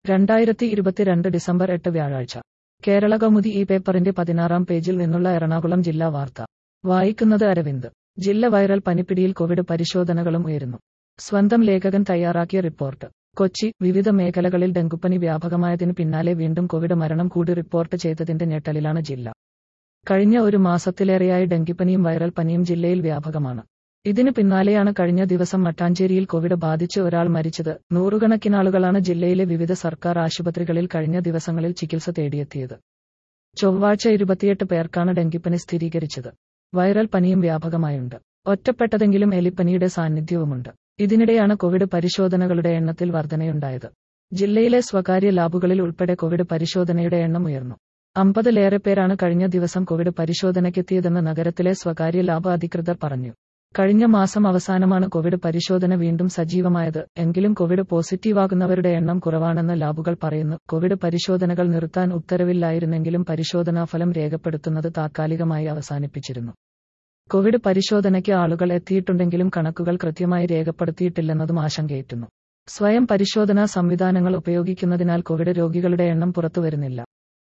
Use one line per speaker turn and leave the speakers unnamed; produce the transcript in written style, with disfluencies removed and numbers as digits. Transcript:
2022 December 8 വ്യാഴാഴ്ച കേരളകൗമുദി ഈ പേപ്പറിന്റെ 16-ാം പേജിൽ നിന്നുള്ള എറണാകുളം ജില്ലാ വാർത്ത വായിക്കുന്നത് അരവിന്ദ്. ജില്ല വൈറൽ പനിപ്പിടിയിൽ കോവിഡ് പരിശോധനകളും ഉയരുന്നു. സ്വന്തം ലേഖകൻ തയ്യാറാക്കിയ റിപ്പോർട്ട്. കൊച്ചി. വിവിധ മേഖലകളിൽ ഡെങ്കുപ്പനി വ്യാപകമായതിനു പിന്നാലെ വീണ്ടും കോവിഡ് മരണം കൂടി റിപ്പോർട്ട് ചെയ്തതിന്റെ ഞെട്ടലിലാണ് ജില്ല. കഴിഞ്ഞ ഒരു മാസത്തിലേറെയായി ഡെങ്കിപ്പനിയും വൈറൽ പനിയും ജില്ലയിൽ വ്യാപകമാണ്. ഇതിന് പിന്നാലെയാണ് കഴിഞ്ഞ ദിവസം മട്ടാഞ്ചേരിയിൽ കോവിഡ് ബാധിച്ച് ഒരാൾ മരിച്ചത്. നൂറുകണക്കിനാളുകളാണ് ജില്ലയിലെ വിവിധ സർക്കാർ ആശുപത്രികളിൽ കഴിഞ്ഞ ദിവസങ്ങളിൽ ചികിത്സ തേടിയെത്തിയത്. ചൊവ്വാഴ്ച 28 പേർക്കാണ് ഡെങ്കിപ്പനി സ്ഥിരീകരിച്ചത്. വൈറൽ പനിയും വ്യാപകമായുണ്ട്. ഒറ്റപ്പെട്ടതെങ്കിലും എലിപ്പനിയുടെ സാന്നിധ്യവുമുണ്ട്. ഇതിനിടെയാണ് കോവിഡ് പരിശോധനകളുടെ എണ്ണത്തിൽ വർധനയുണ്ടായത്. ജില്ലയിലെ സ്വകാര്യ ലാബുകളിൽ ഉൾപ്പെടെ കോവിഡ് പരിശോധനയുടെ എണ്ണം ഉയർന്നു. 50-ലേറെ പേരാണ് കഴിഞ്ഞ ദിവസം കോവിഡ് പരിശോധനയ്ക്കെത്തിയതെന്ന് നഗരത്തിലെ സ്വകാര്യ ലാബ് അധികൃതർ പറഞ്ഞു. കഴിഞ്ഞ മാസം അവസാനമാണ് കോവിഡ് പരിശോധന വീണ്ടും സജീവമായത്. എങ്കിലും കോവിഡ് പോസിറ്റീവാകുന്നവരുടെ എണ്ണം കുറവാണെന്ന് ലാബുകൾ പറയുന്നു. കോവിഡ് പരിശോധനകൾ നിർത്താൻ ഉത്തരവില്ലായിരുന്നെങ്കിലും പരിശോധനാഫലം രേഖപ്പെടുത്തുന്നത് താത്കാലികമായി അവസാനിപ്പിച്ചിരുന്നു. കോവിഡ് പരിശോധനയ്ക്ക് ആളുകൾ എത്തിയിട്ടുണ്ടെങ്കിലും കണക്കുകൾ കൃത്യമായി രേഖപ്പെടുത്തിയിട്ടില്ലെന്നതും ആശങ്കയേറ്റുന്നു. സ്വയം പരിശോധനാ സംവിധാനങ്ങൾ ഉപയോഗിക്കുന്നതിനാൽ കോവിഡ് രോഗികളുടെ എണ്ണം പുറത്തുവരുന്നില്ല.